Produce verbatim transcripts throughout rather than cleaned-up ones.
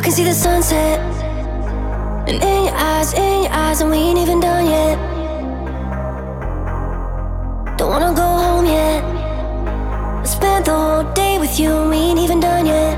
can see the sunset, and in your eyes, in your eyes, and we ain't even done yet. Don't wanna go home yet. I spent the whole day with you, and we ain't even done yet.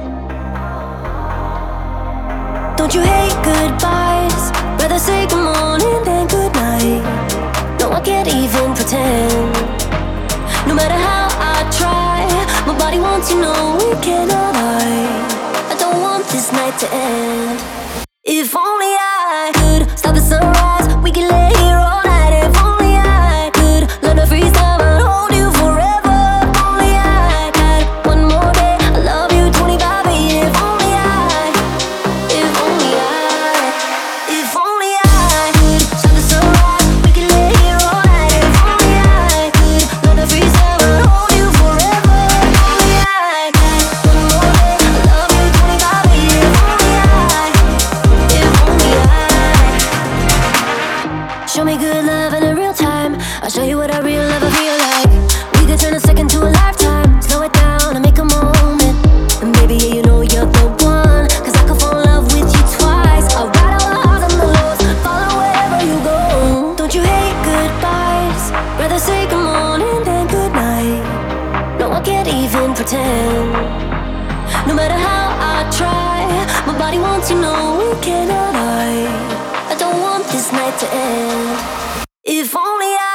Don't you hate goodbyes? Rather say good morning than good night. No, I can't even pretend. No matter how I try, my body wants you, know we cannot hide. I don't want this night to end. If only I could stop the sunrise, we could lay here all night. If only I could learn to freeze time and hold you forever. If only I had one more day, I love you twenty-five, baby. If only I, if only I, if only I could stop the sunrise, we could lay here all night. If only I could learn to freeze time and hold you forever. If only I had one more day, I love you twenty-five, baby. If only I, if only I. Show me good love in a real time. I'll show you what a real lover feel like. We could turn a second to a lifetime. Slow it down and make a moment. And baby, yeah, you know you're the one. Cause I could fall in love with you twice. I'll ride all the highs and the lows, follow wherever you go. Don't you hate goodbyes? Rather say good morning than good night. No, I can't even pretend. No matter how I try, my body wants you, know we cannot hide. I don't want this night to end. If only I